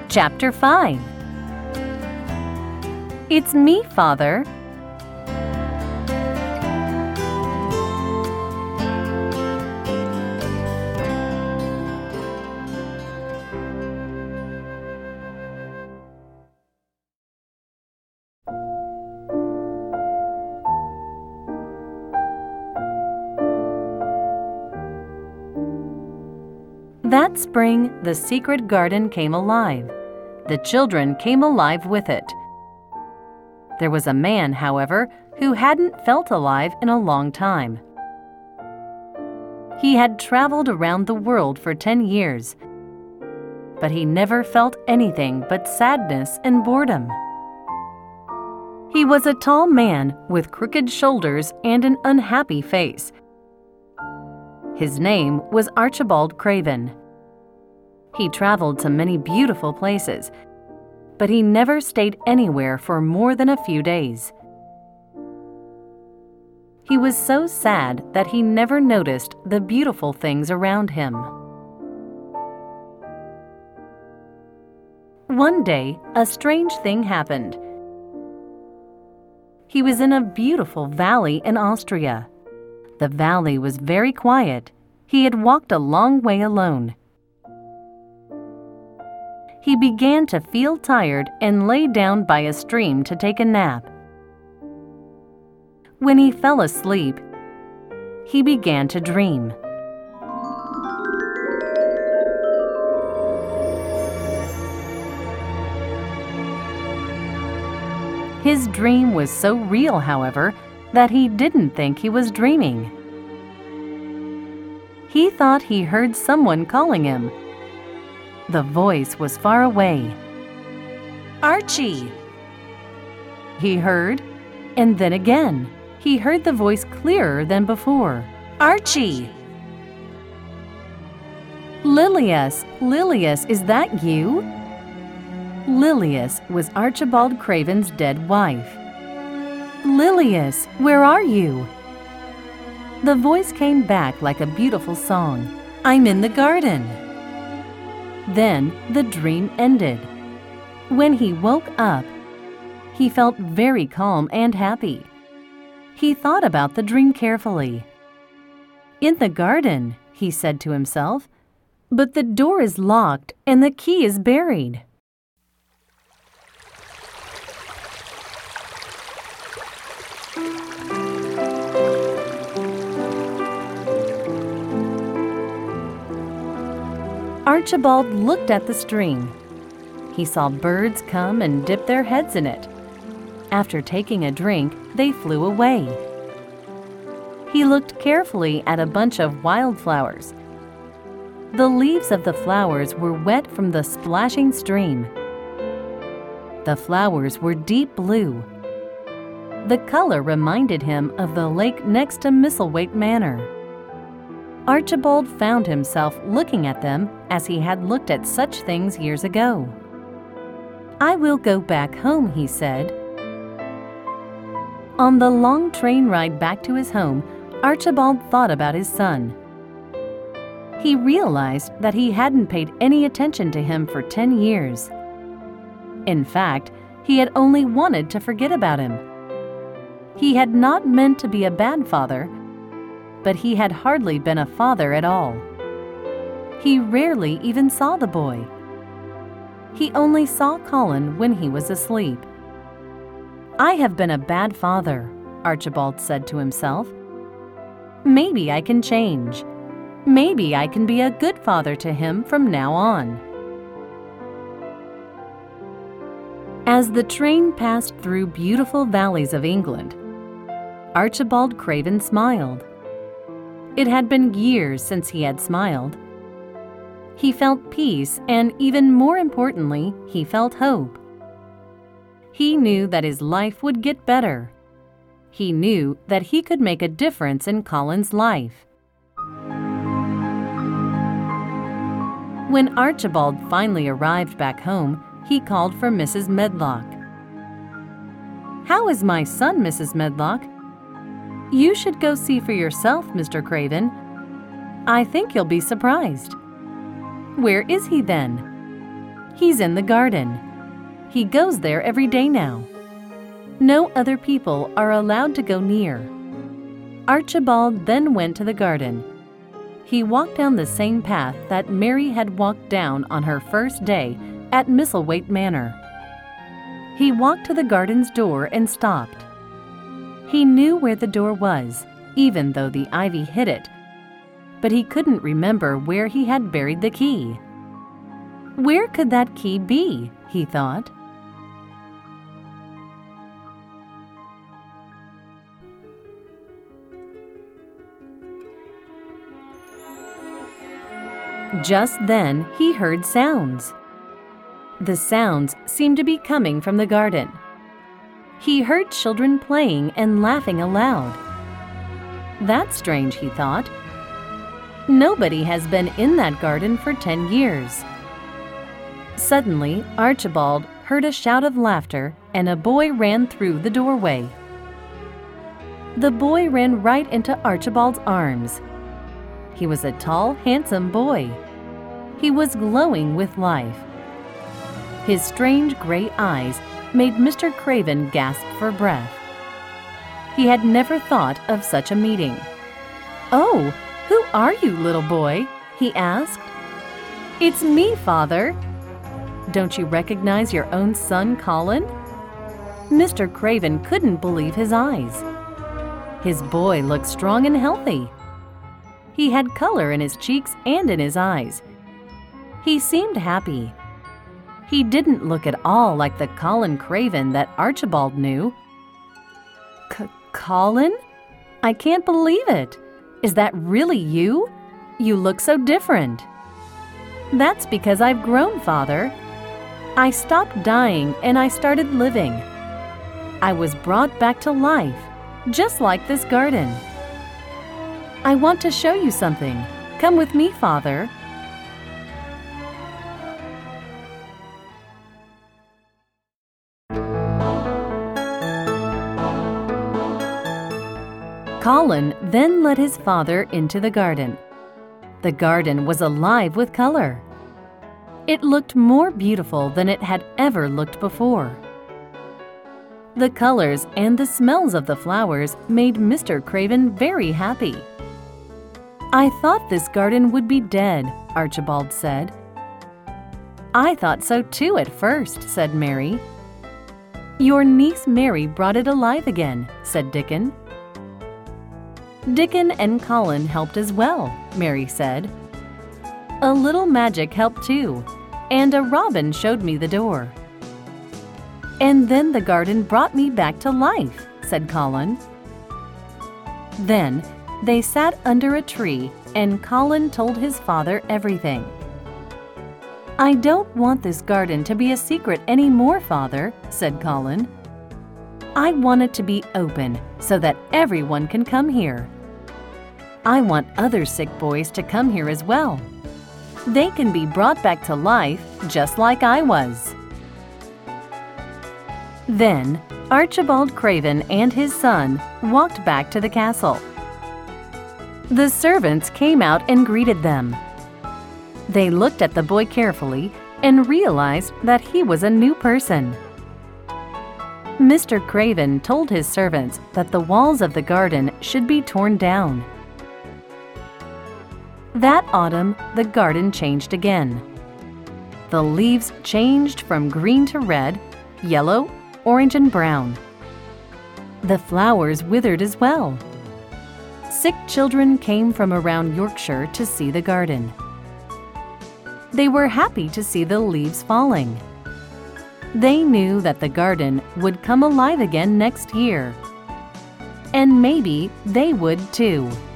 Chapter 5. It's me, Father. That spring, the secret garden came alive. The children came alive with it. There was a man, however, who hadn't felt alive in a long time. He had traveled around the world for 10 years, but he never felt anything but sadness and boredom. He was a tall man with crooked shoulders and an unhappy face. His name was Archibald Craven. He traveled to many beautiful places, but he never stayed anywhere for more than a few days. He was so sad that he never noticed the beautiful things around him. One day, a strange thing happened. He was in a beautiful valley in Austria. The valley was very quiet. He had walked a long way alone. He began to feel tired and lay down by a stream to take a nap. When he fell asleep, he began to dream. His dream was so real, however, that he didn't think he was dreaming. He thought he heard someone calling him. The voice was far away. "Archie!" He heard, and then again, he heard the voice clearer than before. "Archie!" "Lilias, Lilias, is that you?" Lilias was Archibald Craven's dead wife. "Lilias, where are you?" The voice came back like a beautiful song. "I'm in the garden." Then the dream ended. When he woke up, he felt very calm and happy. He thought about the dream carefully. "In the garden," he said to himself, "but the door is locked and the key is buried." Archibald looked at the stream. He saw birds come and dip their heads in it. After taking a drink, they flew away. He looked carefully at a bunch of wildflowers. The leaves of the flowers were wet from the splashing stream. The flowers were deep blue. The color reminded him of the lake next to Misselthwaite Manor. Archibald found himself looking at them as he had looked at such things years ago. "I will go back home," he said. On the long train ride back to his home, Archibald thought about his son. He realized that he hadn't paid any attention to him for 10 years. In fact, he had only wanted to forget about him. He had not meant to be a bad father, but he had hardly been a father at all. He rarely even saw the boy. He only saw Colin when he was asleep. "I have been a bad father," Archibald said to himself. "Maybe I can change. Maybe I can be a good father to him from now on." As the train passed through beautiful valleys of England, Archibald Craven smiled. It had been years since he had smiled. He felt peace, and even more importantly, he felt hope. He knew that his life would get better. He knew that he could make a difference in Colin's life. When Archibald finally arrived back home, he called for Mrs. Medlock. "How is my son, Mrs. Medlock?" "You should go see for yourself, Mr. Craven. I think you'll be surprised." "Where is he then?" He's in the garden. He goes there every day now. No other people are allowed to go near. Archibald then went to the garden. He walked down the same path that Mary had walked down on her first day at Misselthwaite Manor. He walked to the garden's door and stopped. He knew where the door was, even though the ivy hid it, but he couldn't remember where he had buried the key. Where could that key be? He thought. Just then, he heard sounds. The sounds seemed to be coming from the garden. He heard children playing and laughing aloud. That's strange, he thought. Nobody has been in that garden for 10 years. Suddenly, Archibald heard a shout of laughter and a boy ran through the doorway. The boy ran right into Archibald's arms. He was a tall, handsome boy. He was glowing with life. His strange gray eyes made Mr. Craven gasp for breath. He had never thought of such a meeting. "Oh, who are you, little boy?" he asked. "It's me, Father." "Don't you recognize your own son, Colin?" Mr. Craven couldn't believe his eyes. His boy looked strong and healthy. He had color in his cheeks and in his eyes. He seemed happy. He didn't look at all like the Colin Craven that Archibald knew. Colin? I can't believe it. Is that really you? You look so different. That's because I've grown, Father. I stopped dying and I started living. I was brought back to life, just like this garden. I want to show you something. Come with me, Father. Colin then led his father into the garden. The garden was alive with color. It looked more beautiful than it had ever looked before. The colors and the smells of the flowers made Mr. Craven very happy. "I thought this garden would be dead," Archibald said. "I thought so too at first," said Mary. "Your niece Mary brought it alive again," said Dickon. "Dickon and Colin helped as well," Mary said. "A little magic helped too, and a robin showed me the door." "And then the garden brought me back to life," said Colin. Then they sat under a tree and Colin told his father everything. "I don't want this garden to be a secret anymore, Father," said Colin. "I want it to be open so that everyone can come here. I want other sick boys to come here as well. They can be brought back to life just like I was." Then Archibald Craven and his son walked back to the castle. The servants came out and greeted them. They looked at the boy carefully and realized that he was a new person. Mr. Craven told his servants that the walls of the garden should be torn down. That autumn, the garden changed again. The leaves changed from green to red, yellow, orange, and brown. The flowers withered as well. Sick children came from around Yorkshire to see the garden. They were happy to see the leaves falling. They knew that the garden would come alive again next year. And maybe they would too.